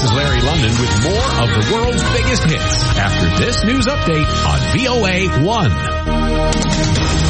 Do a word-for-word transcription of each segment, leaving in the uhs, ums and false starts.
This is Larry London with more of the world's biggest hits after this news update on V O A one.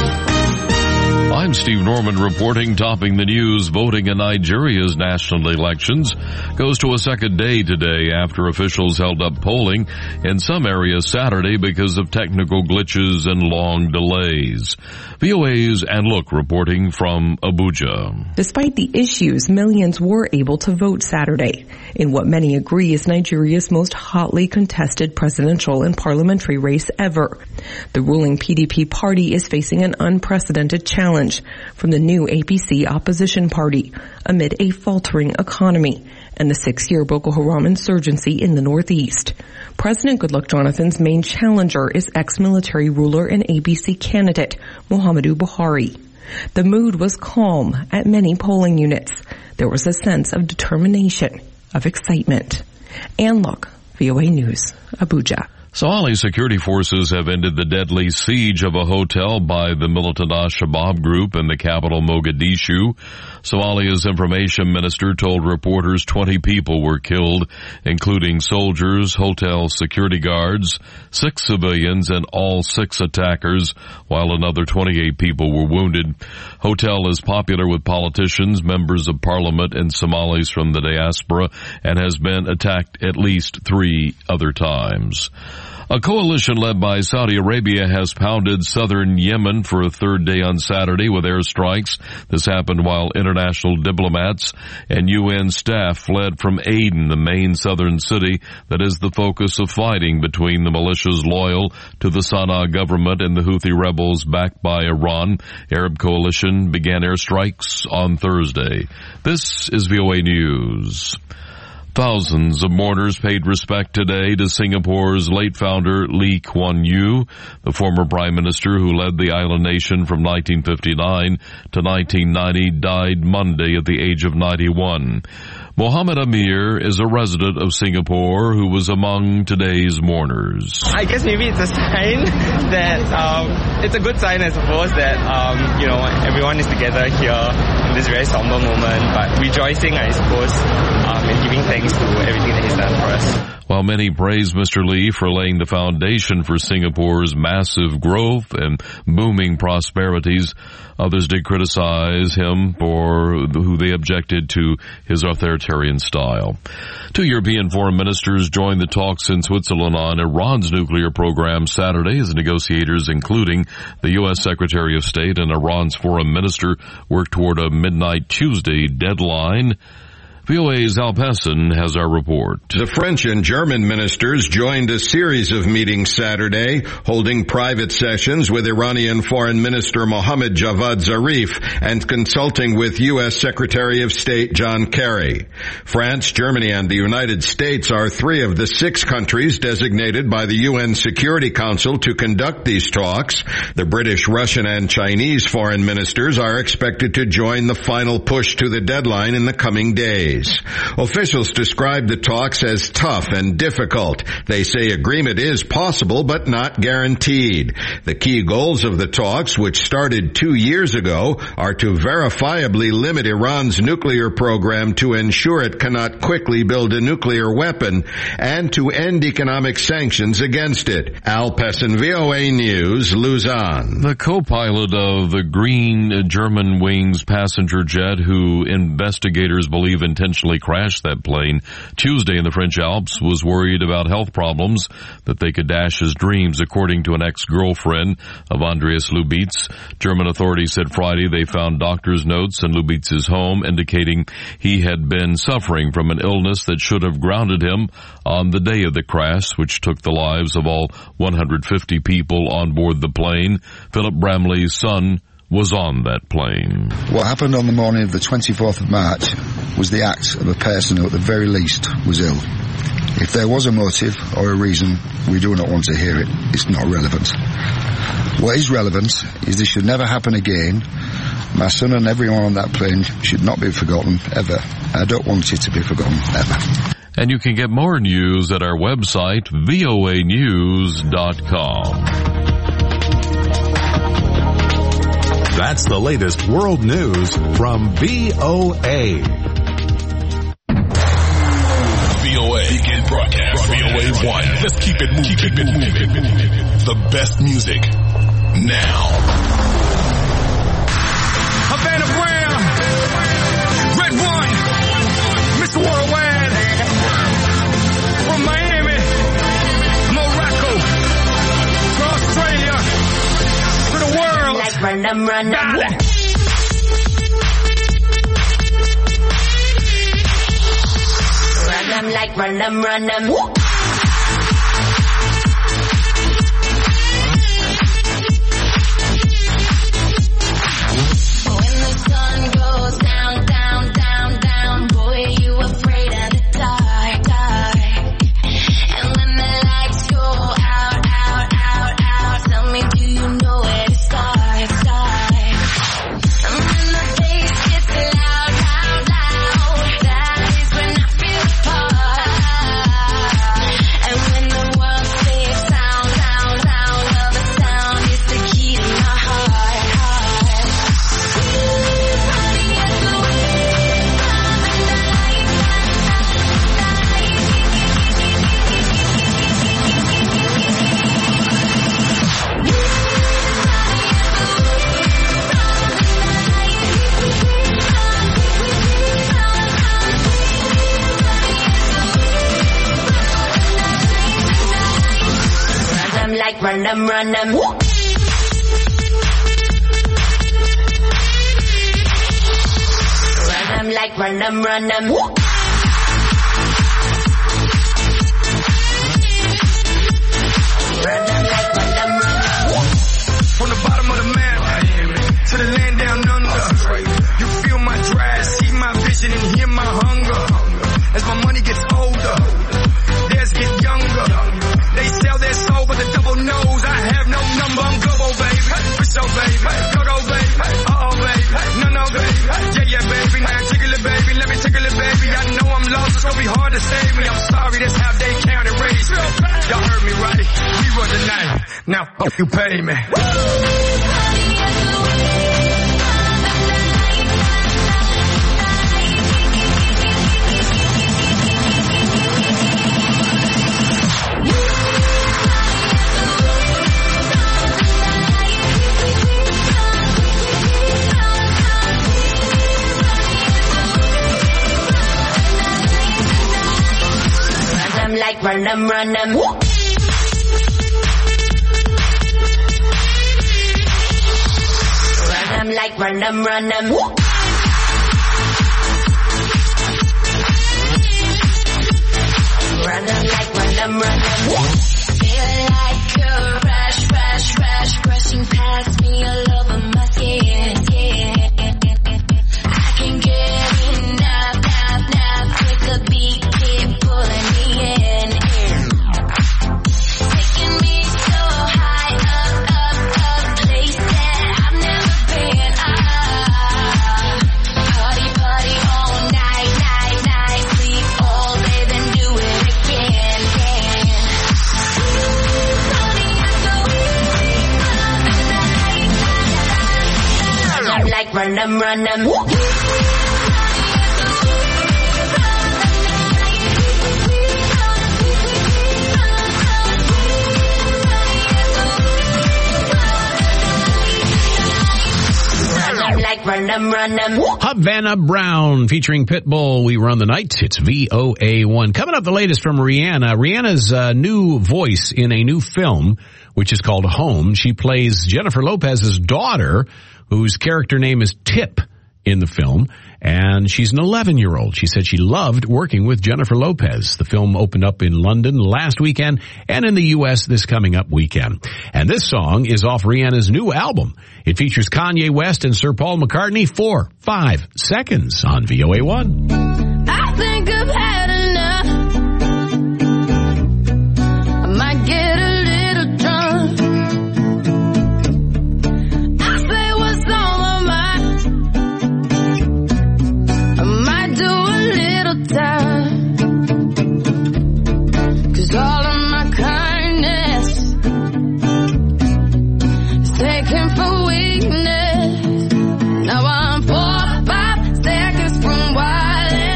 I'm Steve Norman reporting. Topping the news, voting in Nigeria's national elections goes to a second day today after officials held up polling in some areas Saturday because of technical glitches and long delays. V O A's Ann Look reporting from Abuja. Despite the issues, millions were able to vote Saturday in what many agree is Nigeria's most hotly contested presidential and parliamentary race ever. The ruling P D P party is facing an unprecedented challenge from the new A P C opposition party amid a faltering economy and the six-year Boko Haram insurgency in the northeast. President Goodluck Jonathan's main challenger is ex-military ruler and A B C candidate Muhammadu Buhari. The mood was calm at many polling units. There was a sense of determination, of excitement. Ann Look, V O A News, Abuja. Somali security forces have ended the deadly siege of a hotel by the militant Al-Shabaab group in the capital Mogadishu. Somalia's information minister told reporters twenty people were killed, including soldiers, hotel security guards, six civilians, and all six attackers, while another twenty-eight people were wounded. Hotel is popular with politicians, members of parliament, and Somalis from the diaspora, and has been attacked at least three other times. A coalition led by Saudi Arabia has pounded southern Yemen for a third day on Saturday with airstrikes. This happened while international diplomats and U N staff fled from Aden, the main southern city that is the focus of fighting between the militias loyal to the Sana'a government and the Houthi rebels backed by Iran. Arab coalition began airstrikes on Thursday. This is V O A News. Thousands of mourners paid respect today to Singapore's late founder Lee Kuan Yew, the former prime minister who led the island nation from nineteen fifty-nine to nineteen ninety, died Monday at the age of ninety-one. Mohammed Amir is a resident of Singapore who was among today's mourners. I guess maybe it's a sign that, um, it's a good sign, I suppose, that, um, you know, everyone is together here in this very somber moment, but rejoicing, I suppose, um, and giving thanks to everything that he's done for us. While many praise Mister Lee for laying the foundation for Singapore's massive growth and booming prosperities, others did criticize him for who they objected to his authoritarian style. Two European foreign ministers joined the talks in Switzerland on Iran's nuclear program Saturday as negotiators, including the U S Secretary of State and Iran's foreign minister, worked toward a midnight Tuesday deadline. V O A's Al Pessin has our report. The French and German ministers joined a series of meetings Saturday, holding private sessions with Iranian Foreign Minister Mohammad Javad Zarif and consulting with U S Secretary of State John Kerry. France, Germany, and the United States are three of the six countries designated by the U N Security Council to conduct these talks. The British, Russian, and Chinese foreign ministers are expected to join the final push to the deadline in the coming days. Officials describe the talks as tough and difficult. They say agreement is possible but not guaranteed. The key goals of the talks, which started two years ago, are to verifiably limit Iran's nuclear program to ensure it cannot quickly build a nuclear weapon and to end economic sanctions against it. Al Pessin, V O A News, Luzon. The co-pilot of the Green German Wings passenger jet, who investigators believe intentionally crashed that plane Tuesday in the French Alps, was worried about health problems that they could dash his dreams, according to an ex-girlfriend of Andreas Lubitz. German authorities said Friday they found doctor's notes in Lubitz's home indicating he had been suffering from an illness that should have grounded him on the day of the crash, which took the lives of all one hundred fifty people on board the plane. Philip Bramley's son was on that plane. What happened on the morning of the twenty-fourth of March was the act of a person who at the very least was ill. If there was a motive or a reason, we do not want to hear it. It's not relevant. What is relevant is this should never happen again. My son and everyone on that plane should not be forgotten, ever. I don't want it to be forgotten, ever. And you can get more news at our website, V O A news dot com. That's the latest world news from V O A. V Broadcast from V O A one. Let's keep it moving. Keep it moving. The best music now. Havana Brown, Red One, Mister Worldwide, from Miami, Morocco, to Australia, to the world. Like run them, run them. Run them like run them, run them. Run them, run them. Run them like run them, run them. Run them like run them, run them. From the bottom of the map to the land down under, you feel my drive, see my vision, and hear my hunger. As my money gets older, theirs get younger. They sell their soul, but the devil knows I have no number. I'm global, baby. For sure, baby. Go, go, baby. Uh-oh, baby. No, no, baby. Yeah, yeah, baby. Now tickle it, baby. Let me tickle it, baby. I know I'm lost. It's gonna be hard to save me. I'm sorry. That's how they count and raise me. Y'all heard me right. We run the night. Now, fuck you pay me. Like run them, run them. Run them like run them, run them. Run them like run them, run them. Feel like a rush, rush, rush, rushing past me all over my skin. I can get enough, enough, enough with the beat, keep pulling me in. Run them, run them. Like run them, run them. Havana Brown featuring Pitbull. We run the night. It's V O A one. Coming up, the latest from Rihanna. Rihanna's uh, new voice in a new film, which is called Home. She plays Jennifer Lopez's daughter, whose character name is Tip in the film, and she's an eleven-year-old. She said she loved working with Jennifer Lopez. The film opened up in London last weekend and in the U S this coming up weekend. And this song is off Rihanna's new album. It features Kanye West and Sir Paul McCartney. Four, five seconds on V O A one. I think I've had enough. I might get a little drunk. I say what's on my mind. I might do a little time. 'Cause all of my kindness is taken for weakness. Now I'm four, five seconds from wildin'.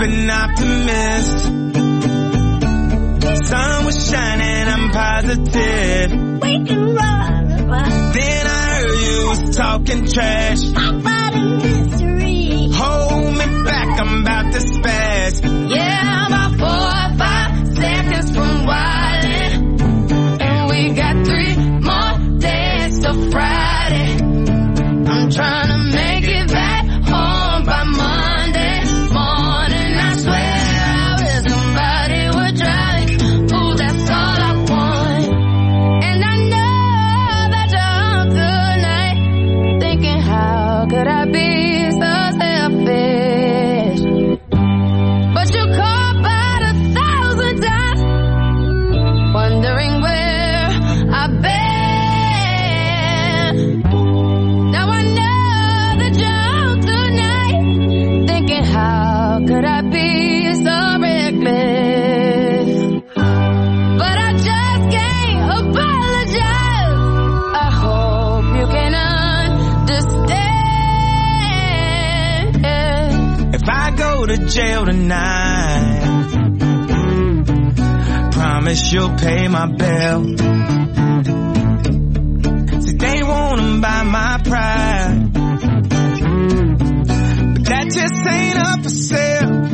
an optimist. Sun was shining, I'm positive. We can run. Then I heard you was talking trash. About a mystery. Hold me back, I'm about to spaz. Yeah, about four or five seconds from wildin'. And we got three more days till Friday. I'm trying to make it back home by Monday morning. I swear I wish somebody would drive me. Ooh, that's all I want. And I know that you're tonight thinking, how could I be so selfish? But you call about a thousand times, wondering where I've been. Now I know that you're tonight thinking, how could I be so reckless? But I just can't apologize. I hope you can understand. If I go to jail tonight, promise you'll pay my bill. See, they wanna buy my pride, but that just ain't up for sale.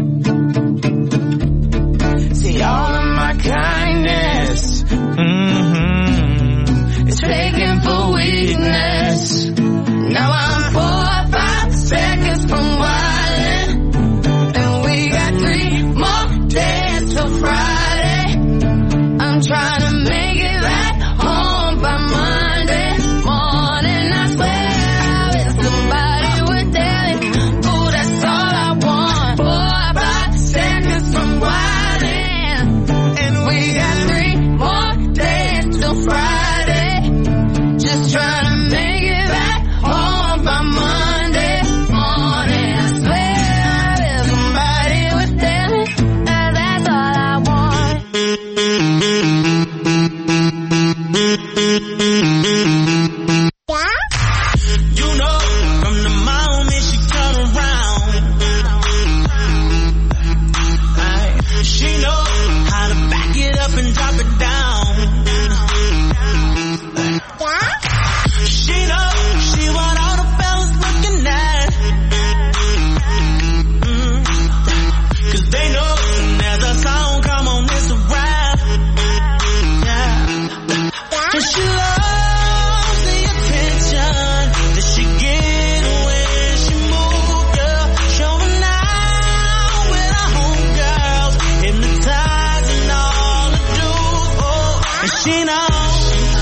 See, all of my kindness, mm-hmm, it's taken for weakness. Now I'm four or five seconds from wildin', and we got three more days till Friday. I'm trying to make it back home by Monday morning. I swear I wish somebody would tell me. Ooh, that's all I want. Four or five seconds from wildin', and we got three more days till Friday. Just trying to make it back home by Monday morning. I swear I wish somebody would tell me that that's all I want. You know, from the moment she come around, aye, she know how to back it up and drop it down. She know she want all the fellas looking at. Mm. Cause they know there's a song come on this rap. Yeah. And she loves the attention that she get when she move, girl. Showing out with her homegirls, hypnotizing all the dudes. Oh, and she knows.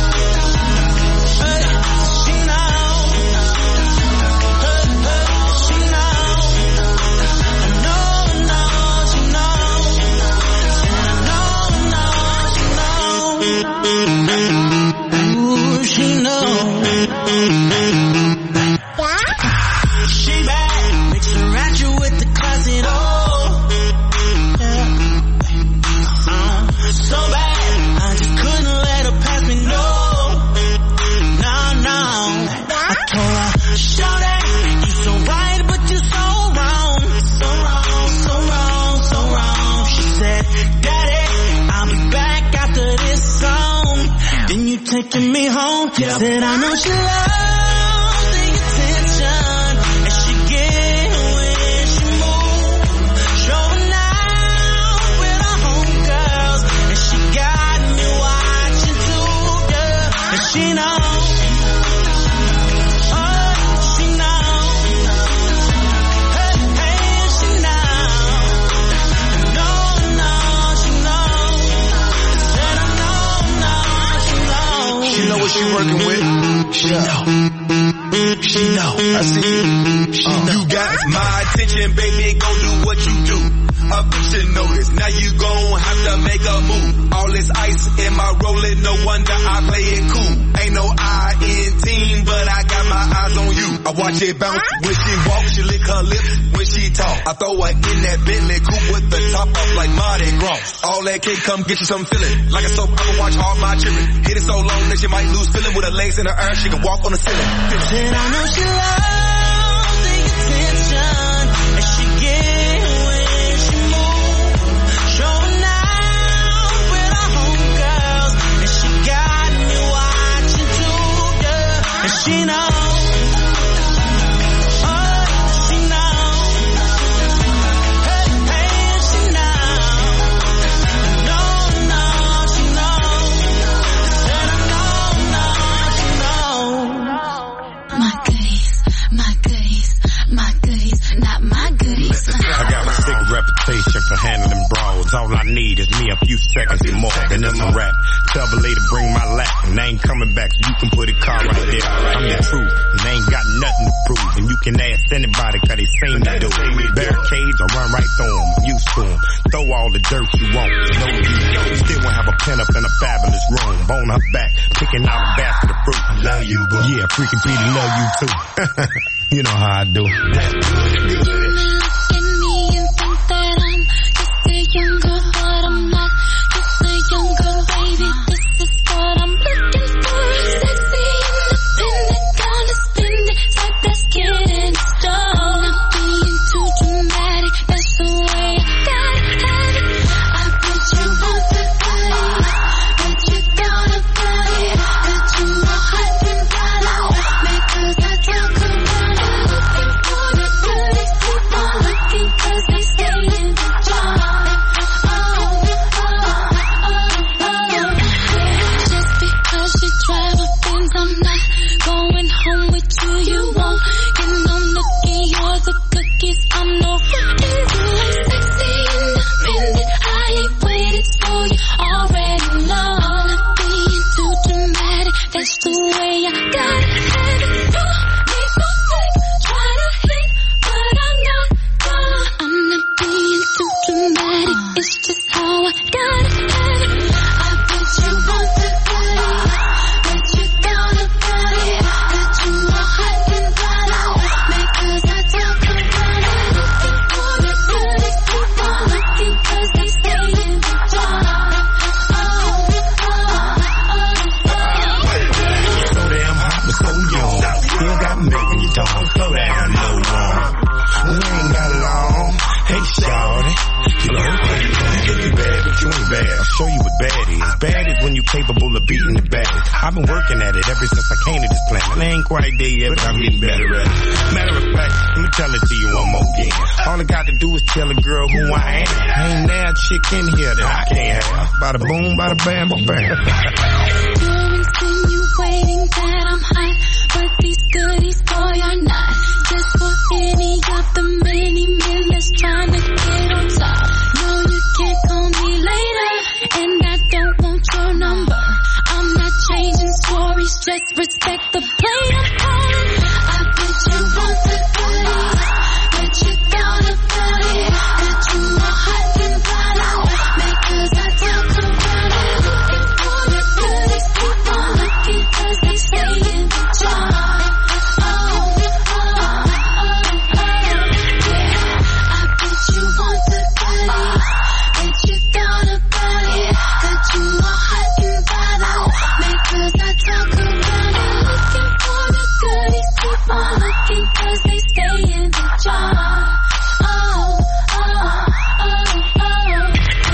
Hey, she knows. Hey, hey, she knows. I know, know, she knows. And I know, know, she knows. Ooh, she knows. She bad, mix her at you with the classic, oh. Yeah. Uh, so bad, I just couldn't let her pass me, no. No, no. I told her, shawty, you so right, but you so wrong. So wrong, so wrong, so wrong. She said, Daddy, I'll be back after this song. Then you taking me home. Said, I know she loves the attention and she get when she move. Showing out with her homegirls, and she got me watching too, yeah. And she knows. Oh, she knows. Hey, hey, she knows. No, no, she knows. Said I know, no, she knows. She know what she working with. She know. She know. I see you. She uh, know. You got my attention, baby. Go do what you do. A bitch should know this. Now you gon' have to make a move. All this ice in my rolling, no wonder I play it cool. Ain't no I in team, but I got my eyes on you. I watch it bounce when she walk, she lick her lips when she talk. I throw her in that Bentley coupe with the top off like Mardi Gras. All that cake come get you some feeling. Like a soap opera, watch all my children. Hit it so long that she might lose feeling. With her legs in her earth, she can walk on the ceiling. Said I know she loves the attention, and she get when she need is me a few seconds and more, then it's a rap. Tell the lady bring my lap, and I ain't coming back, so you can put a car right there. I'm the truth, and I ain't got nothing to prove, and you can ask anybody, cause they seen me do it. Barricades, I run right through them, I'm used to them. Throw all the dirt you want, no use. Still won't have a pen up in a fabulous room. Bone her back, picking out a basket of fruit. Love you, boo. Yeah, freaking Petey, love you too. You know how I do. That's good, good. Young girl, but I'm not just a young girl, baby. This is what I'm looking for. Sexy, independent, gonna spend it. Type that's getting started. Not being too dramatic, that's the way I gotta have it. I bet you want the body, but you gotta buy it. Got you all hot and bothered with me, cause I talk around it. Looking for the goodies, keep on looking, cause they stay in the jar. I'm not going home with you, you won't get no nookie, you're the cookies, I'm no rookie. I'm sexy, independent, I ain't waiting, so you already know. I'm not being too dramatic, that's the way I gotta have it. You make no fake, try to hate, but I'm not done. I'm not being too dramatic, it's just how I gotta have it. I bet you want the goodies, but you gotta buy it. Got you all hot and bothered with me, cause I talk around it. Looking for the goodies, keep on looking, cause they stay in the jar. Oh, oh, oh, oh. So damn hot, but so young. Still got me making you don't slow down no more. We ain't got long. Hey, shawty. You know, you bad, but you ain't bad. I'll show you what bad is. Bad is when you capable of beating the baddest. I've been working at it ever since I came to this planet. And I ain't quite there yet, but I'm getting better at it. Matter of fact, let me tell it to you one more again. All I got to do is tell a girl who I am. Ain't now a chick in here that I can't have. Bada boom, bada bam, bada bam. You're insinuating that I'm hot, but these goodies, boy, are not. Just for any of the many men that's trying to get on top. No, you can't call me later, and I don't want your number. I'm not changing stories, just respect the plate I'm calling. I bet you want the goodies, but you gotta buy it. Got you all hot and bothered with me, cause I talk around it. Looking for the goodies, keep on looking, cause they stay in the jar. Oh, oh, oh, oh, yeah. I bet you want the goodies, but you gotta buy it. Got you all hot and bothered with me, cause I talk around it. Looking for the goodies, keep on looking, cause they stay in the jar. Oh, oh, oh, oh, yeah.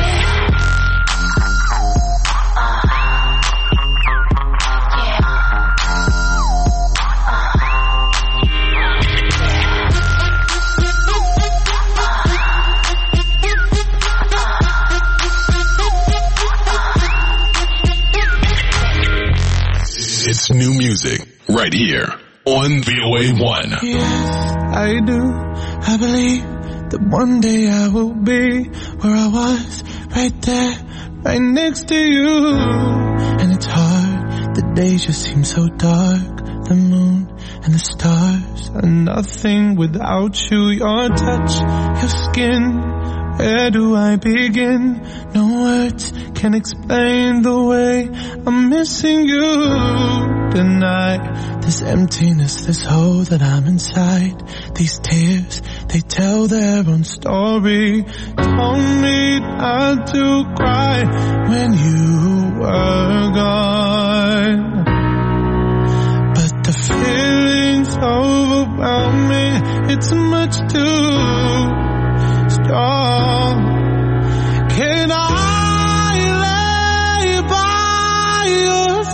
It's new music right here on V O A one. Yes, I do. I believe that one day I will be where I was, right there, right next to you. And it's hard, the days just seem so dark. The moon and the stars are nothing without you. Your touch, your skin, where do I begin? No words can explain the way I'm missing you tonight. This emptiness, this hole that I'm inside. These tears, they tell their own story. Don't need not to cry when you were gone. But the feeling's overwhelming. It's much too strong. Can I lay by your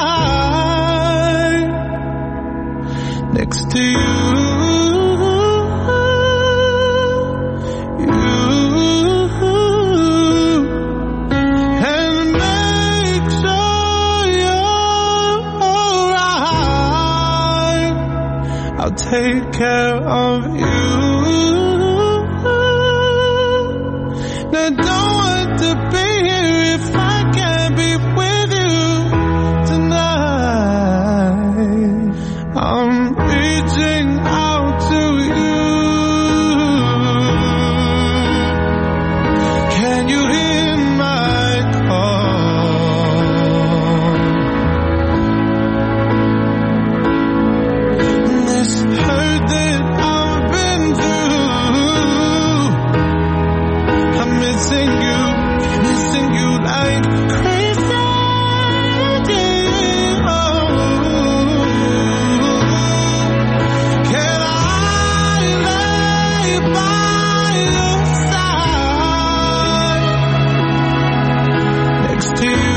side next to you? Take care of you. Now don't want to by your side, next to you.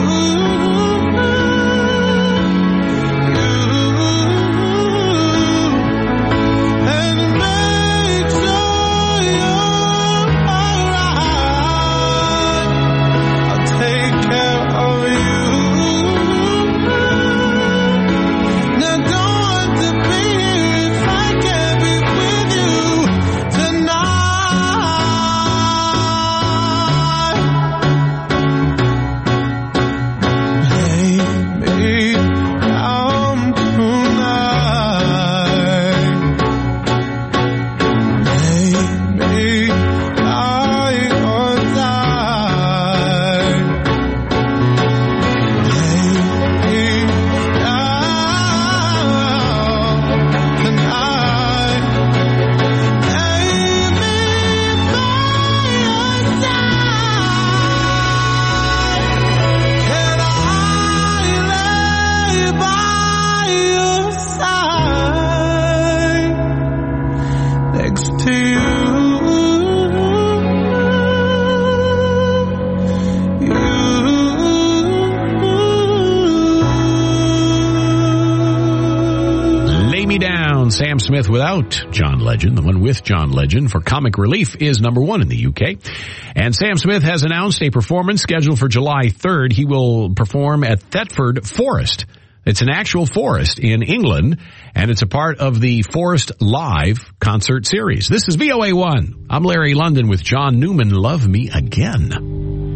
Sam Smith without John Legend. The one with John Legend for Comic Relief is number one in the U K. And Sam Smith has announced a performance scheduled for July third. He will perform at Thetford Forest. It's an actual forest in England, and it's a part of the Forest Live concert series. This is V O A one. I'm Larry London with John Newman. Love Me Again.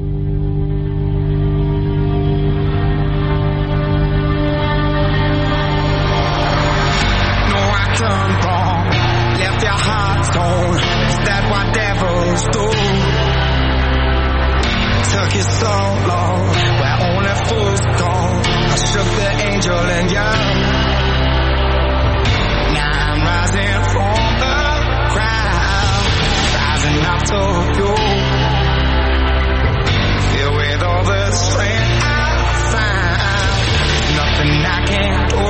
Took it so long, where only fools go. I shook the angel and young. Now I'm rising from the crowd, rising up to you. Filled with all the strength I find, nothing I can't do.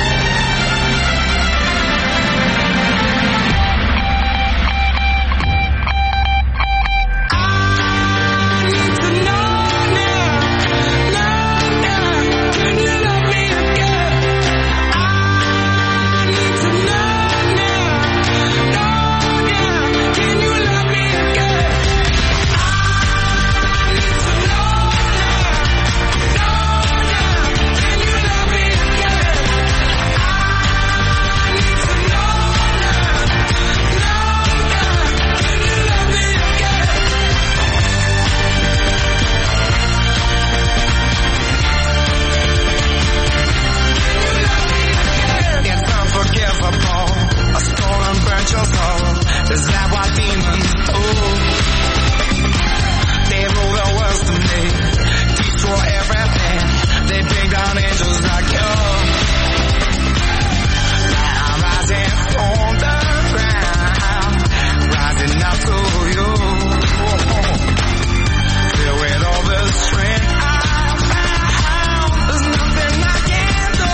Is that what demons do? They rule the world to me, destroy everything. They bring down angels like you. Now I'm rising from the ground, rising up to you. Filled with all the strength I found, there's nothing I can't do.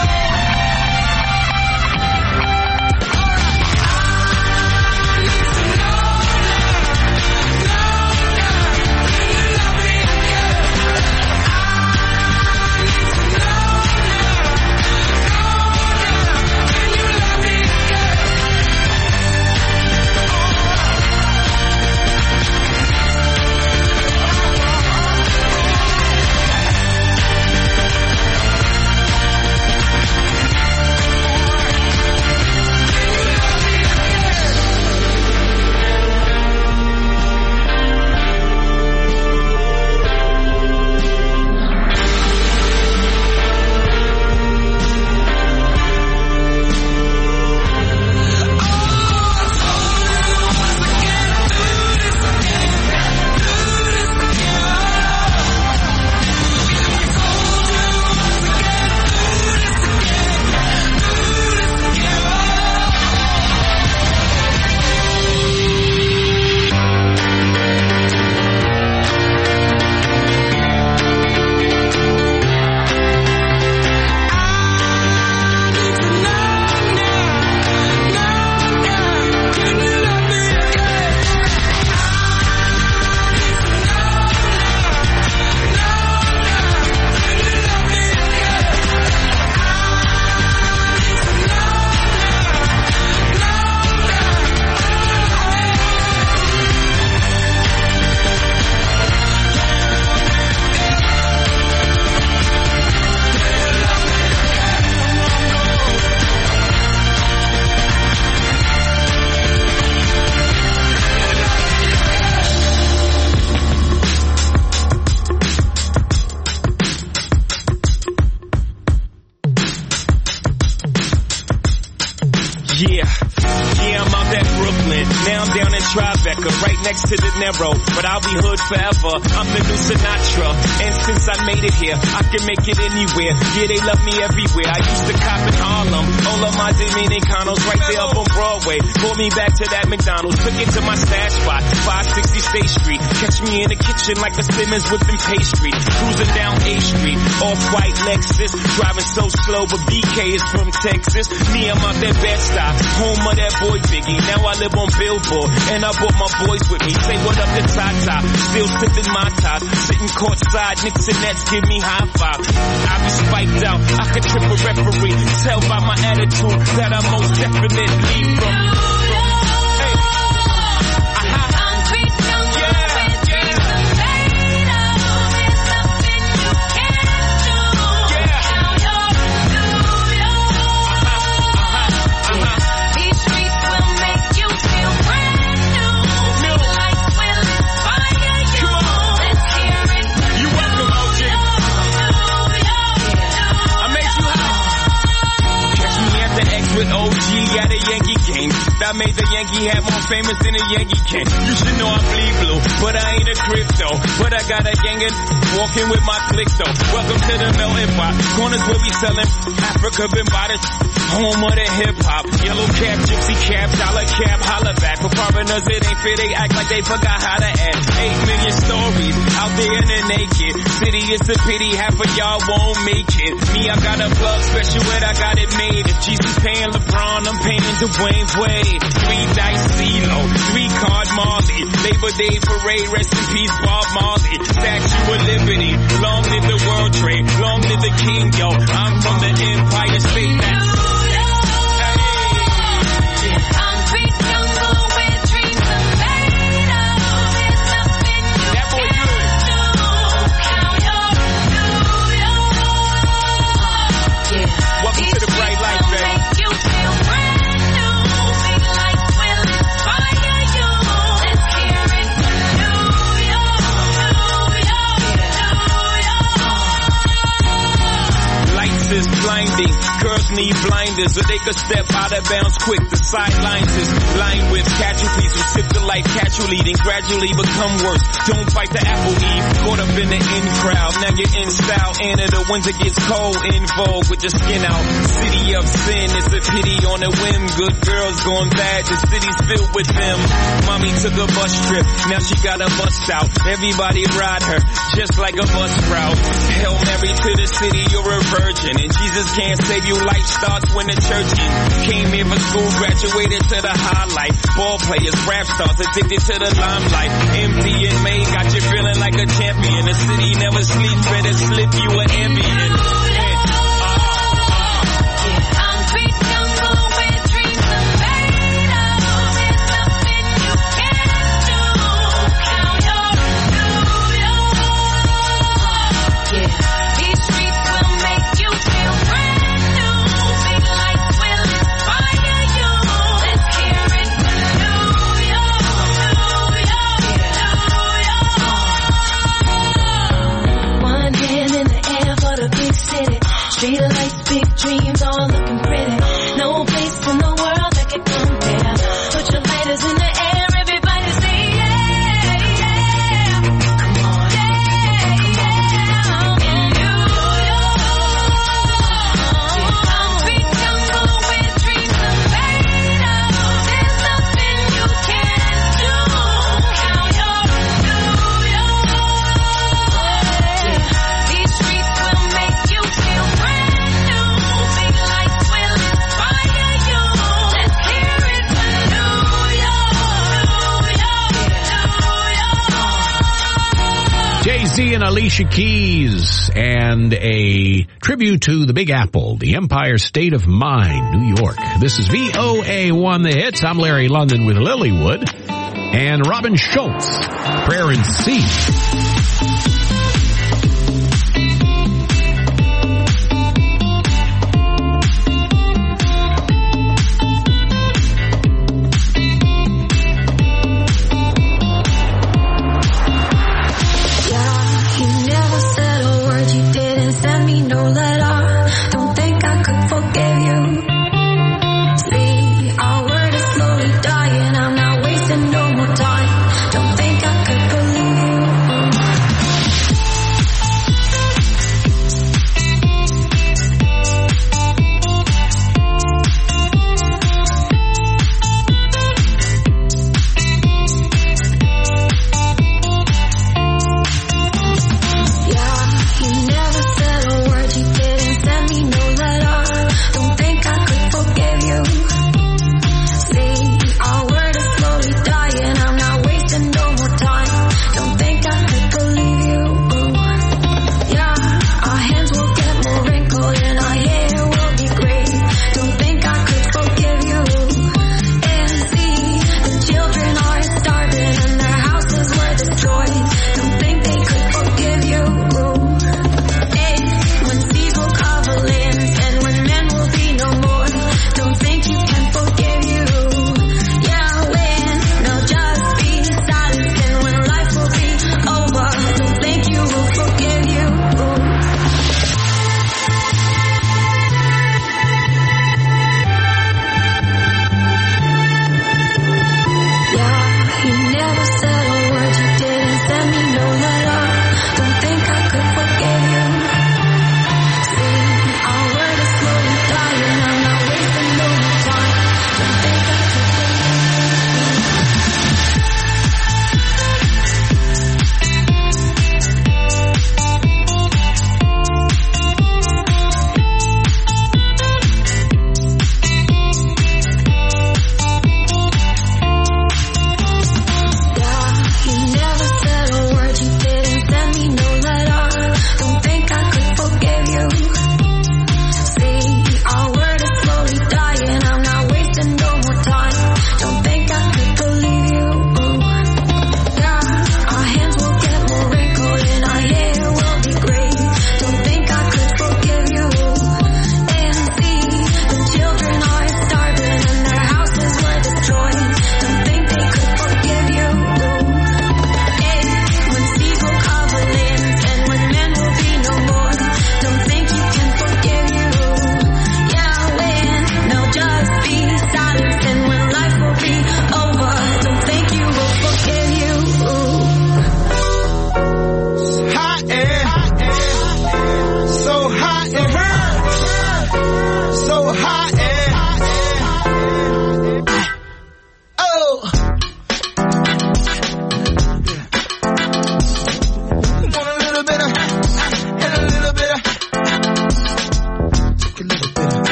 down in Tribeca, right next to the Narrow. But I'll be hood forever. I'm the new Sinatra. And since I made it here, I can make it anywhere. Yeah, they love me everywhere. I used to cop in Harlem. All of my Dominicanos right there up on Broadway. Pulled me back to that McDonald's. Took it to my stash spot, five sixty State Street. Catch me in the kitchen like a Simmons whipping pastry. Cruising down A Street, off-white Lexus. Driving so slow, but B K is from Texas. Me, I'm out that Bed-Stuy, home of that boy Biggie. Now I live on Billboard, and I brought my boys with me. Say what up to Tata, still sipping my top. Sitting courtside, Knicks and Nets give me high five. I be spiked out, I could trip a referee. Tell by my attitude that I most definitely from. With O G at a Yankee game. I made the Yankee hat more famous than a Yankee can. You should know I bleed blue, but I ain't a crypto. But I got a gang of walking with my click though. Welcome to the melting pot. Corners where we selling Africa been by the home of the hip hop. Yellow cap, gypsy cap, dollar cap, holla back. For foreigners it ain't fair, they act like they forgot how to act. Eight million stories out there in the naked city. It's a pity half of y'all won't make it. Me, I got a plug special and I got it made. If Jesus paying LeBron, I'm paying Dwayne Wade. Three dice CeeLo, three card Marley. Labor Day parade, rest in peace Bob Marley. Statue of Liberty, long live the World Trade, long live the King, yo. I'm from the Empire State. That's welcome to the bright light, baby. Lights is blinding, girls need blinders, so they could step out of bounds quick. The sidelines is lined with casualties who sip the life casually, then gradually become worse. Don't fight the apple eve, caught up in the in crowd. Now you're in style, and in the winter gets cold, in vogue with your skin out. City of sin, it's a pity on a whim. Good girls going bad, the city's filled with them. Mommy took a bus trip, now she got a bust out. Everybody ride her, just like a bus route. Hail Mary to the city, you're a virgin, and Jesus can't save you. Life starts when the church ends. Came here for school, graduated to the highlight. Ball players, rap stars, addicted to the limelight. Empty and made, got you feeling like a champion. The city never sleeps, better slip you an ambient. Street lights, big dreams, all looking pretty. No place in the world that can compare. Put your lighters in the air, everybody say yeah, yeah. Come on, yeah, yeah. In New York, concrete jungle where dreams are made of. There's nothing you can't do. Now you're in New York. These streets will make you feel brand. Jay-Z and Alicia Keys, and a tribute to the Big Apple, the Empire State of Mind, New York. This is V O A one The Hits. I'm Larry London with Lilywood and Robin Schultz, Prayer and Sea. See, our word is slowly dying. I'm not wasting no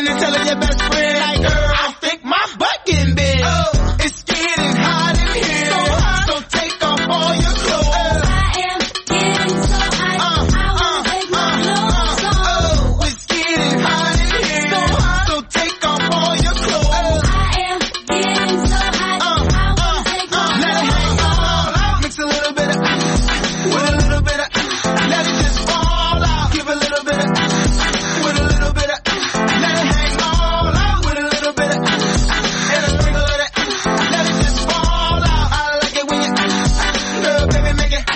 and telling your best friend, like, girl, I think my butt getting big. Oh, it's getting hot in here. So hot. So take off all your clothes. Oh, I am getting so hot. Uh, I wanna uh, take my uh, clothes uh, off. Oh, it's getting hot in here. So hot. So take off all your clothes. Oh, I am getting so hot. Uh, I wanna uh, take my uh, clothes let it hang all out. Mix a little bit of with a little bit of let it just fall out. Give a little bit of with a little bit of let it hang all out. With a little bit of and a sprinkle of it. Let it just fall out. I like it when you girl, baby, make it.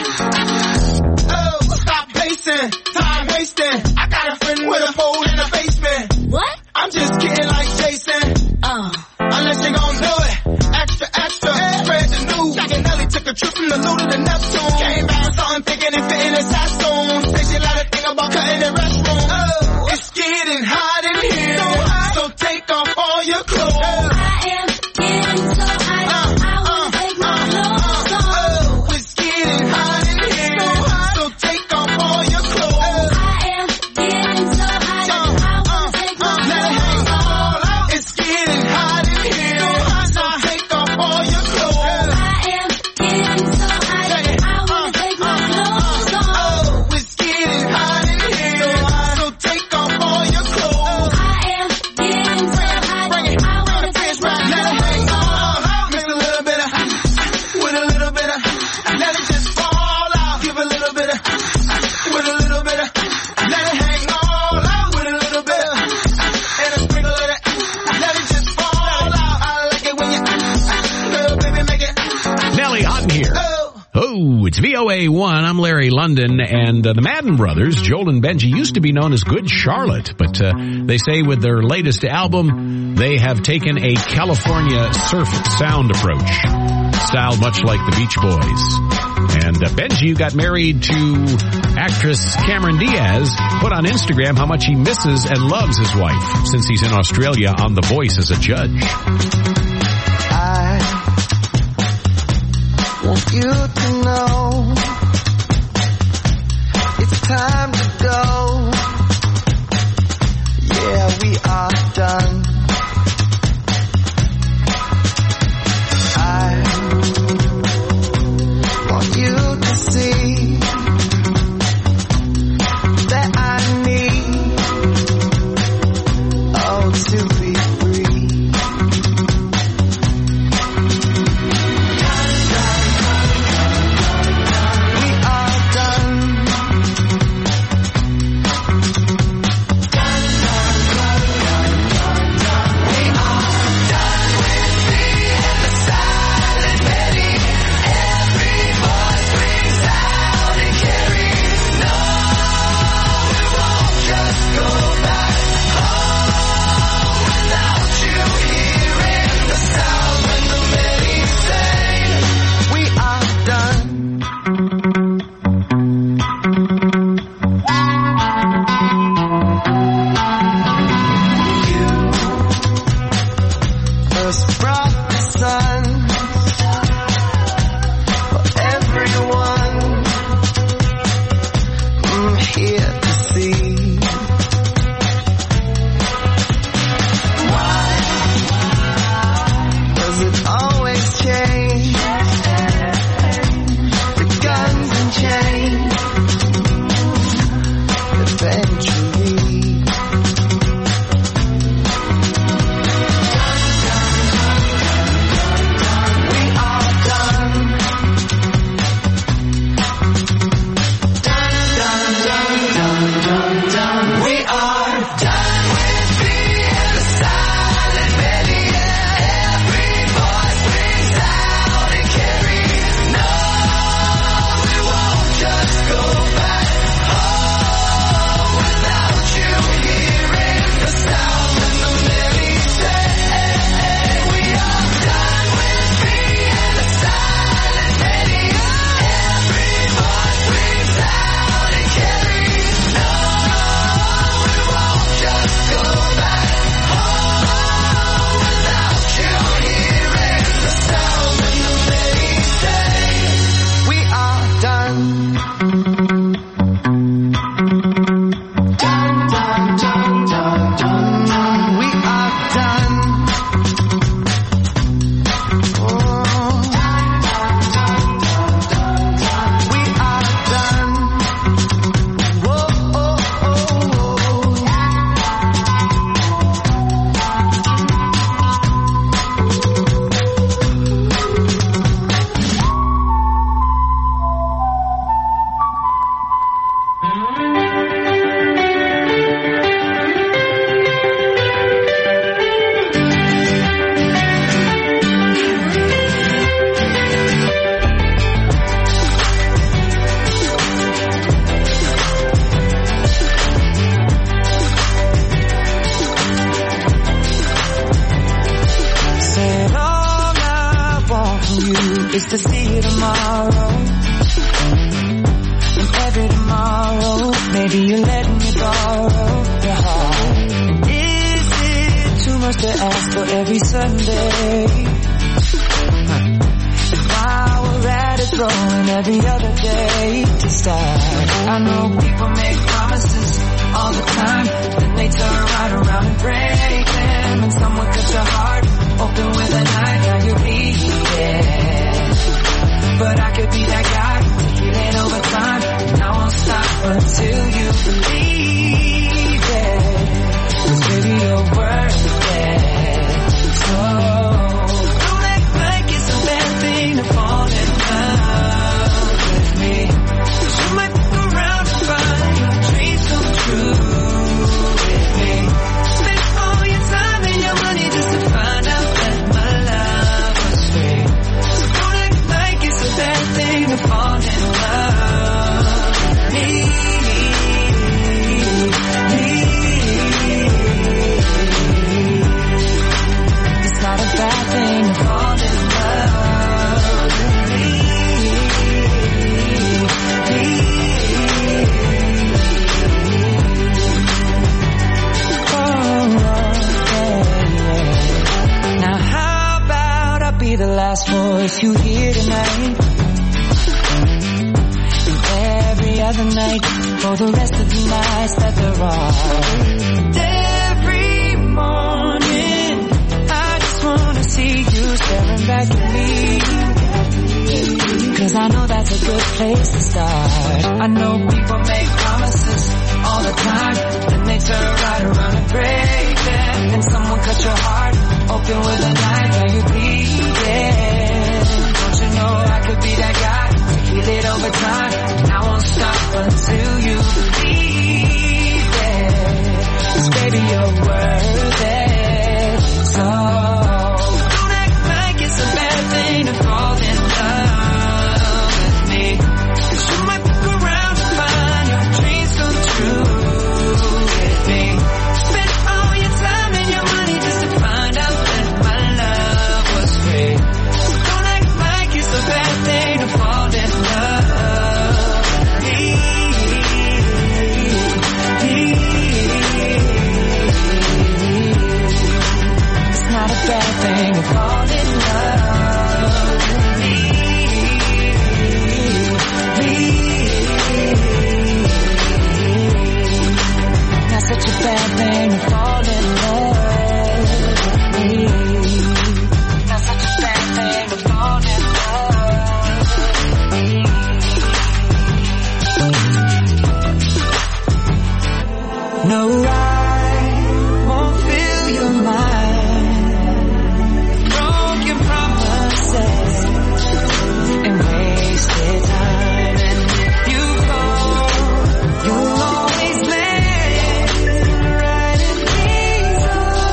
Oh, stop pacing, time wasting. I got a friend with a pole in the basement. What? I'm just kidding like Jason. Oh. Unless you gon' do it. Extra, extra. Spread the news. Jack and Nelly took a trip from the Lou to the Neptune. Came back with something thinking and fitting his costume. Say she let her think about cutting the restroom. Oh, it's getting hot in here. So hot. So take off all your clothes. Oh, I am getting so hot. Uh, I wanna uh, take my uh, clothes off. Oh, it's getting hot in here. So hot. So take off all your clothes. Oh, I am getting so hot. Uh, I wanna take my uh, let it hang all out. It's getting hot in here. So hot. So take off all your clothes. Oh, I am getting so hot. I wanna take my clothes off. Oh, it's getting hot in here. So hot. So take off all your clothes. Oh, I am getting so hot. Bring it. I wanna take my clothes off. Let it hang all out. Mix a little bit of with a little bit of let it just fall out. Give a little bit of with a little bit of let it hang all out. With a little bit of and a sprinkle of it. Let it just fall out. I like it when you girl, baby, make it. Nelly Houghton here. Oh, it's V O A one. I'm Larry London, and uh, the Madden brothers, Joel and Benji, used to be known as Good Charlotte, but uh, they say with their latest album, they have taken a California surf sound approach, styled much like the Beach Boys. And uh, Benji got married to actress Cameron Diaz, put on Instagram how much he misses and loves his wife since he's in Australia on The Voice as a judge. I want you to know it's time to go. Yeah, we are done. I want you to see that I need oh to be free. from you is to see you tomorrow. And every tomorrow, maybe you let me borrow your heart. And is it too much to ask for every Sunday? And while we're at it, throwing every other day to start. I know people make promises all the time, then they turn right around and break them. And someone cut your heart open with a knife, now you're bleeding. But I could be that guy to heal it over time, and I won't stop until you believe it. 'Cause baby, you're worth it. So don't act like it's a bad thing to fall in love with me. 'Cause you might look around and find your dreams come true with me. Spend all your time and your money just to find out that my love was free. So don't act like it's a bad thing to fall in love with me. It's not a bad thing to fall in love with me. Now how about I be the last voice you hear tonight, and every other night for the rest of the nights that there are. And every morning I just wanna see you staring back at me, 'cause I know that's a good place to start. I know people make promises all the time, then they turn right around and break them. And someone cut your heart open with a knife, now you're bleeding. Don't you know I could be that guy to heal it over time, and I won't stop until you believe it. 'Cause baby, you're worth it. So don't act like it's a bad thing to fall in love with me. 'Cause you might look around and find your dreams come true with me. Spend all your time and your money just to find out that my love was free. So don't act like it's a bad thing to fall in love with me. It's not a bad thing to fall in love with me. Not such a bad thing to fall in love with me. Not such a bad thing to fall in love with me. No, I won't fill your mind with broken promises and wasted time. And if you go, you'll always land right in these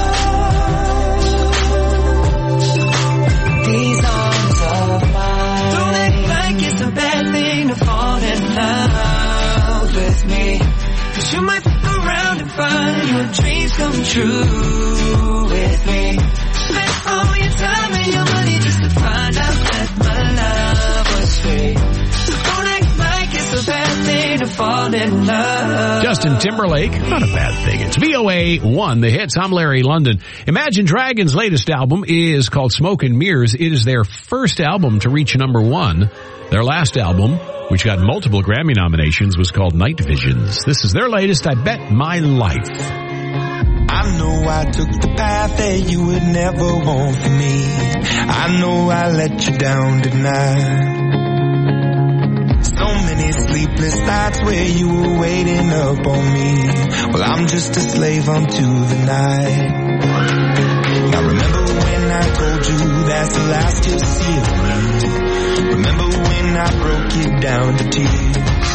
arms, these arms of mine. Don't act like it's a bad thing to fall in love with me. 'Cause you might look around and find your dreams come true with me. Spend all your time and your money just to find out that my love was free. So don't act like it's a bad thing to fall in love. Justin Timberlake, not a bad thing. It's V O A one, the hits. I'm Larry London. Imagine Dragons' latest album is called Smoke and Mirrors. It is their first album to reach number one. Their last album, which got multiple Grammy nominations, was called Night Visions. This is their latest, I Bet My Life. I know I took the path that you would never want for me. I know I let you down tonight. So many sleepless nights where you were waiting up on me. Well, I'm just a slave unto the night. Now remember when I told you that's the last you'll see of me. Remember when I broke you down to tears.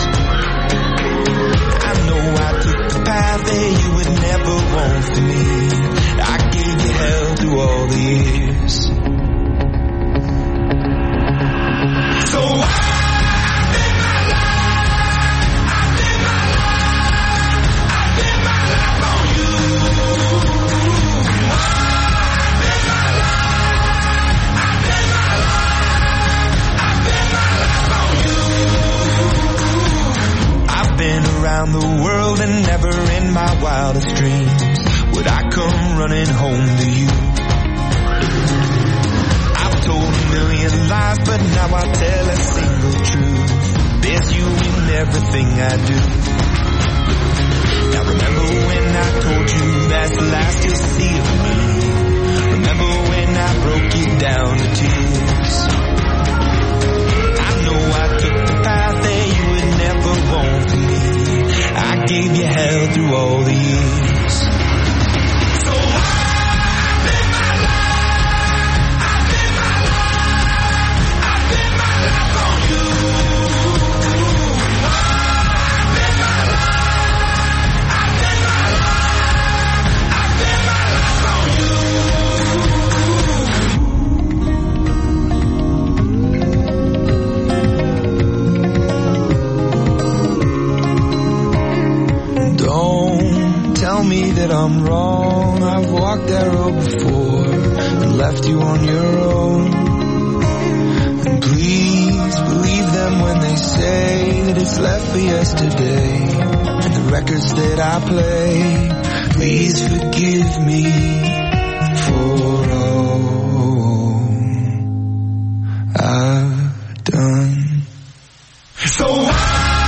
I know I took the path that you would never want for me. I gave you hell through all the years. So I around the world and never in my wildest dreams would I come running home to you. I've told a million lies, but now I tell a single truth. There's you in everything I do. Now remember when I told you that's the last you'll see of me. Remember when I broke you down to tears. I know I took the path that you would never want for me. I gave you hell through all the years. So I live my life, I live my life, I live my life on you. I live my life, I live my life, I live my life on you. Don't tell me that I'm wrong. I've walked that road before and left you on your own. And please believe them when they say that it's left for yesterday. And the records that I play, please forgive me for all I've done. So I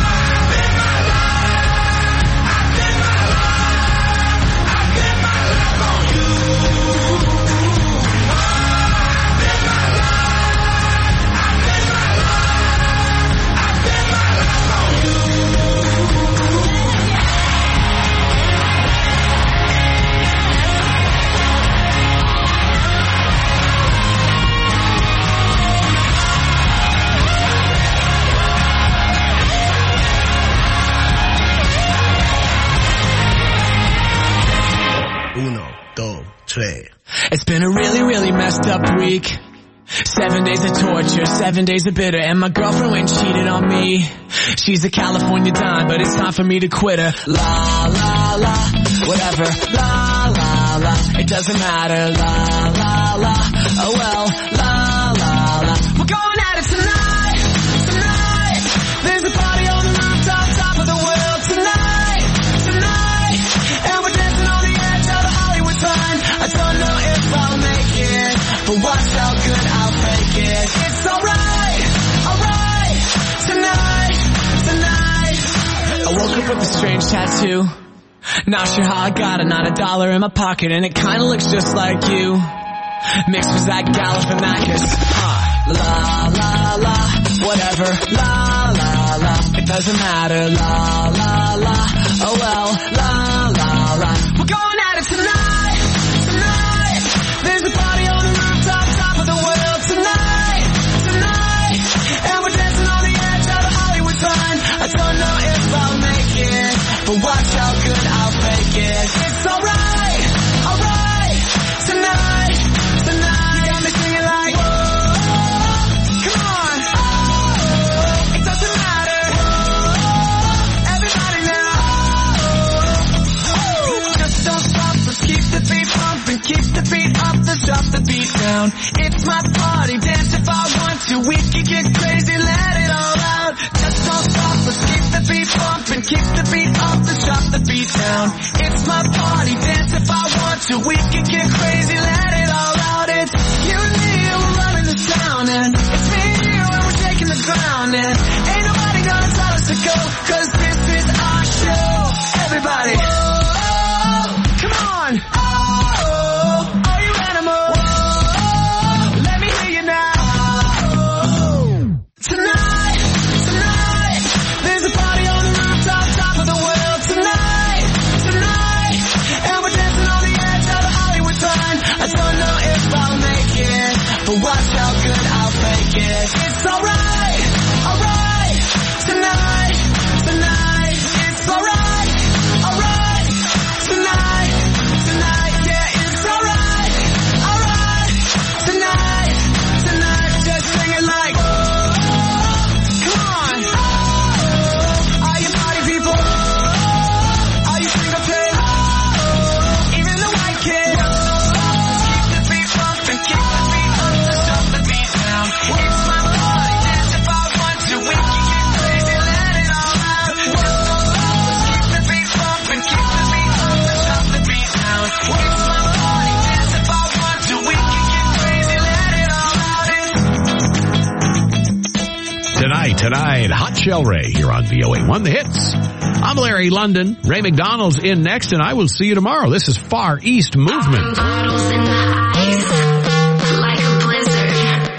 It's been a really, really messed up week. Seven days of torture, seven days of bitter, and my girlfriend went and cheated on me. She's a California dime, but it's time for me to quit her. La, la, la, whatever. La, la, la, it doesn't matter. La, la, la, oh well. La, la, la, we're going at it tonight, tonight. There's a party on the rooftop, top of the world tonight, tonight. And we're dancing on the edge of the Hollywood sign. I don't know if I'll make it, but watch how good I'll fake it. It's alright, alright, tonight, tonight. I woke up with a strange tattoo. Not sure how I got it, not a dollar in my pocket, and it kinda looks just like you. Mixed with that Galifianakis. Uh, la, la, la, whatever. La, la, la, it doesn't matter. La, la, la, oh well. La, la, la, we're going at it tonight, tonight. There's a party on the rooftop, top of the world tonight, tonight. And we're dancing on the edge of the Hollywood sign. I don't know if I'll make it, but watch how good I'll fake it. It's alright, alright, tonight, tonight. You got me singing like, whoa, come on, oh, it doesn't matter, whoa, everybody now, oh, just don't stop, let's keep the beat pumping, keep the beat up, let's drop the beat down. It's my party, dance if I want to, we can get crazy, let it all out. Just don't stop, let's keep the beat pumping, keep the beat up, let's drop the beat down. It's my party, dance if I want to, we can get crazy, let it all out. It's you and me, and we're running this town, and it's me and you, and we're shaking the ground, and ain't nobody gonna tell us to go, cause this is our show. Everybody, whoa, come on, oh, are you animal? Whoa, let me hear you now. Tonight, tonight, there's a party on the rooftop, top of the world tonight, tonight. And we're dancing on the edge of the Hollywood sign. I don't know if I'll make it, but watch how good I'll fake it. It's alright, alright, tonight, tonight. It's alright, alright, tonight, tonight. Yeah, it's alright, alright, tonight, tonight. Just sing it like, whoa, come on, oh, are you party people? Oh, are you single kids? Oh, even the white kids. Oh, keep the beat pumping, keep the beat up, let's drop the beat down. It's my party, dance right, tonight, Hot Shell Ray here on V O A one, The Hits. I'm Larry London. Ray McDonald's in next, and I will see you tomorrow. This is Far East Movement. Bottles in the ice, like a blizzard.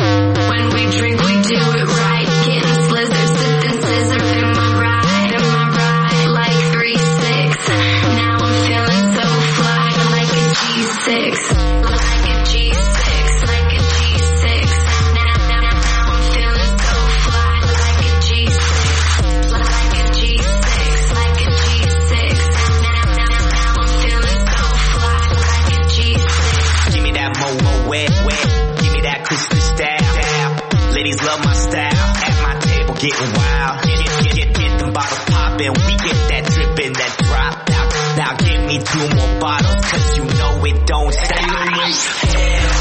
When we drink, we do it right. Getting slizzard, sipping scissor. In my ride, in my ride, like three six. Now I'm feeling so fly, like a G six. Like a G six, like a G six. Now, now, now I'm feeling so fly, like a G six. Like a G six, like a G six. Now, now, now I'm feeling so fly, like a G six. Give me that mo mo wet wet. Give me that crispy style. Ladies love my style. At my table getting wild. Get get get get, get them bottles poppin'. We get that drippin', that drop out. Now give me two more bottles, cause you know it don't stop. Hell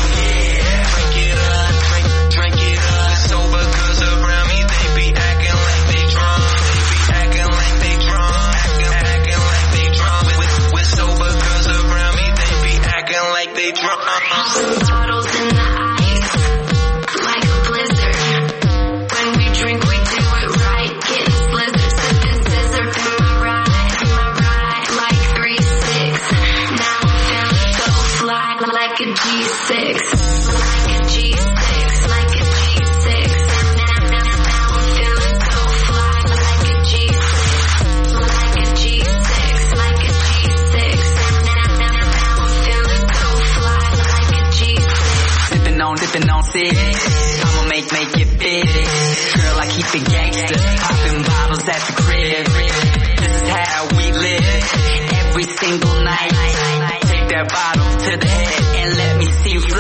yeah, drink it up, drink drink it up. Sober cause around me they be acting like they drunk. They be acting like they drunk. Acting acting like they drunk. With with sober cause around me they be acting like they drunk. Bottles in the ice, like a blizzard. When we drink, we do it right. Getting slizzard, sipping scissor. In my ride, in my ride, like three six. Now I'm feeling so fly, like a G six. Like a G six, like a G six. Now, now, now I'm feeling so fly, like a G six. Like a G six, like a G six. Now, now, now I'm feeling so fly, like a G six. Sippin' on, sippin' on six. I'ma make, make it big. Girl, I keep it gangster. Poppin' bottles at the crib. This is how we live. Every single night. Take that bottle to the head and let me see you fly.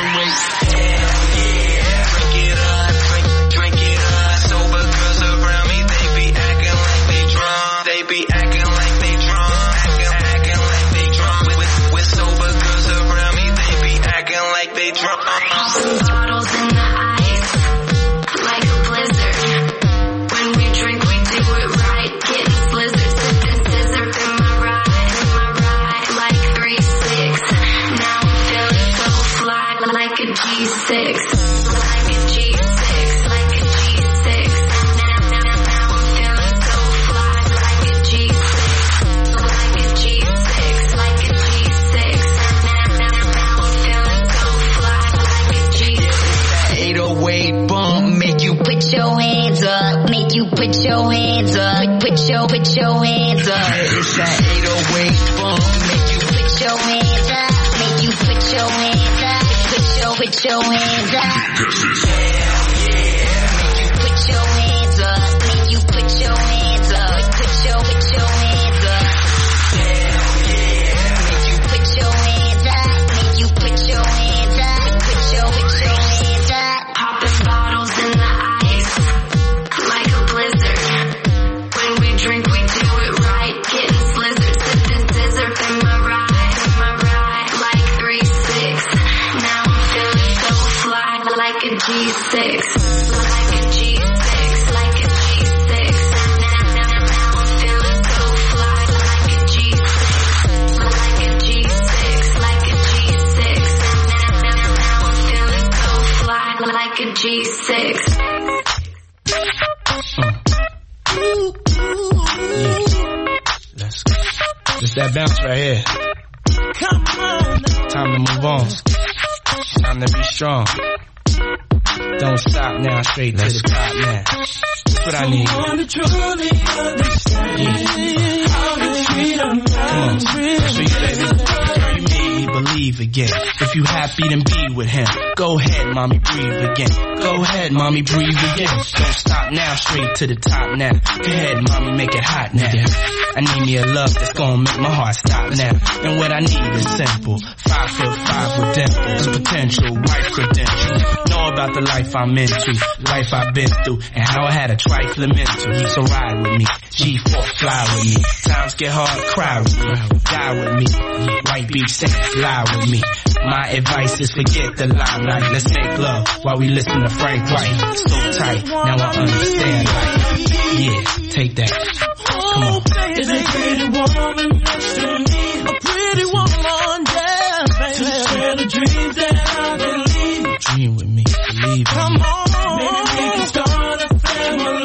Hell yeah. Drink it up, drink, drink it up. Sober girls around me, they be acting like they drunk. They be acting like they drunk. Acting, acting like they drunk. With, with sober girls around me, they be acting like they drunk. Bottles in the ice, like a blizzard. When we drink, we do it right. Getting slizzard, sipping scissor. In my ride, in my ride, like three six. Now I'm feeling so fly, like a G six. Like a G six, like a G six. Now, now, now I'm feeling so fly, like a G six. Like a G six, like a G six. Now, now, now I'm feeling so fly, like a G six. eight oh eight bump, make you Put your hands up, make you put your hands up, put your, put your hands up. It's that eight oh eight bump, make you Put your hands up, make you put your hands up, put your, put your hands up. hell yeah. Make you put your hands up, make you put your hands up, put your, put your hands up. Hell yeah. Make you put your hands up, make you put your hands up, put your, put your hands up. Popping bottles in the ice, like a blizzard. When we drink, we do it right. Getting slizzard, sipping scissor. In my ride, in my ride, like three six. Now I'm feeling so fly, like a G six. Like a G six, like a G six. Now, now, now I'm feeling so fly, like a G six. Like a G six, like a G six. Now, now, now I'm feeling so fly, like a G six. Let's go. It's that bounce right here. Come on. Time to move on. Time to be strong. Don't stop now, straight to the top now. That's what I need. Yeah. Come on. Sweet baby. Girl, you made me believe again. If you happy, then be with him. Go ahead, mommy, breathe again. Go ahead, mommy, breathe again. Don't stop now, straight to the top now. Go ahead, mommy, make it hot now. I need me a love that's gonna make my heart stop now. And what I need is simple. Five foot five with dimples, potential wife credentials. Know about the life I'm into, life I've been through, and how I had a trifling mental. So ride with me, G four, fly with me. Times get hard, cry with me, die with me. White beach saints, lie with me. My advice is forget the limelight. Let's make love while we listen to Frank White. So tight, now I understand life. Yeah, take that. Come on. Is a pretty woman next to me? A pretty woman, yeah, baby. To share the dreams that I believe. Dream with me, believe in me. Come on, maybe we can start a family.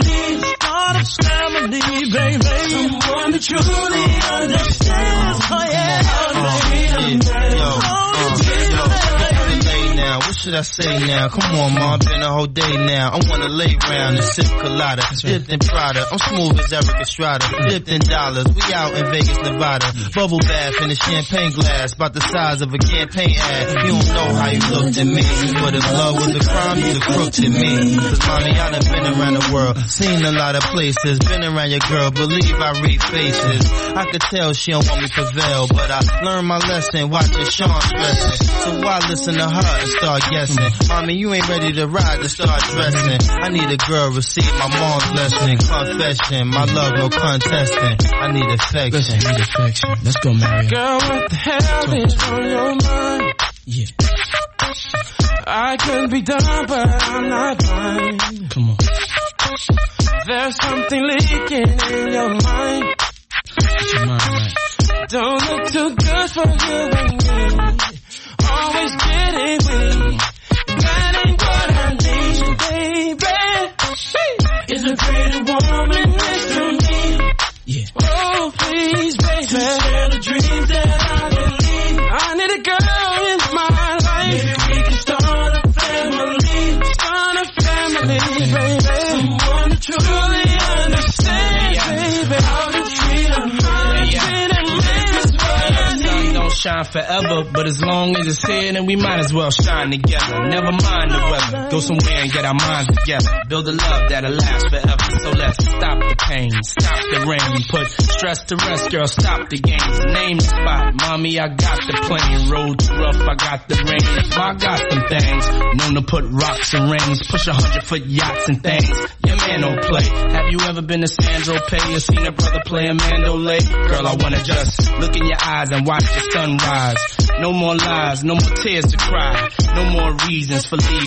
I say now? Come on, ma, been a whole day now. I wanna lay round and sip colada, dipped in Prada. I'm smooth as Eric Estrada, dipped in dollars. We out in Vegas, Nevada. Bubble bath in a champagne glass, about the size of a campaign ad. You don't know how you looked at me, but if love was a crime, you'd have crooked at me. Cause mommy, I done been around the world, seen a lot of places, been around your girl, believe I read faces. I could tell she don't want me to prevail, but I learned my lesson watching Sean stressing. So why listen to her and start guessing? Mommy, you ain't ready to ride to start dressing. I need a girl, receive my mom's blessing. Confession, my love, no contesting. I need affection. Listen, I need affection. Let's go, Mario. Girl, what the hell is on your mind? Yeah. I could be done, but I'm not blind. Come on. There's something leaking in your mind. What's your mind like? Don't look too good for you and me. Always getting weak. That ain't what I need, baby. Is a pretty woman next to me. Yeah. Oh, please, baby. To share the dreams that I believe. I need a girl in my life. Maybe we can start a family. Start a family, baby. Someone to truly understand, baby. How to treat a husband and man. Don't shine forever, but as long as it's here, then we might as well shine together. Never mind the weather, go somewhere and get our minds together. Build a love that'll last forever. So let's stop the pain, stop the rain, put stress to rest, girl. Stop the games, name the spot. Mommy, I got the plane. Road too rough, I got the range. I got some things, known to put rocks and rings, push a hundred foot yachts and things. Your man don't play. Have you ever been to Sandro Pay or seen a brother play a mandolay? Girl, I wanna just look in your eyes and watch the sunrise. No more lies, no more tears to cry, no more reasons for leaving.